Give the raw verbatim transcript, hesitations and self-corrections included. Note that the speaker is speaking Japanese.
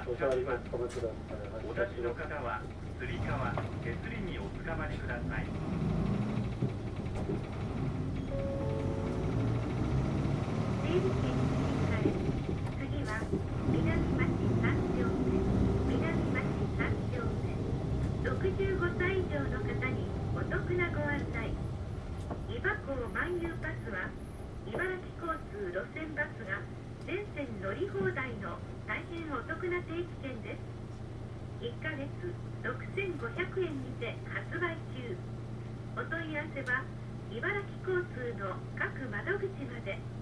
発車します。お立ちの方はつり革、手すりにおつかまりください。 整理券に切り替え、次は南町さん丁目、南町さん丁目。ろくじゅうごさい以上の方にお得なご案内。伊庭港漫遊パスは茨城交通路線バスが全線乗り放題の大変お得な定期券です。いっかげつろくせんごひゃくえんにて発売中。お問い合わせは茨城交通の各窓口まで。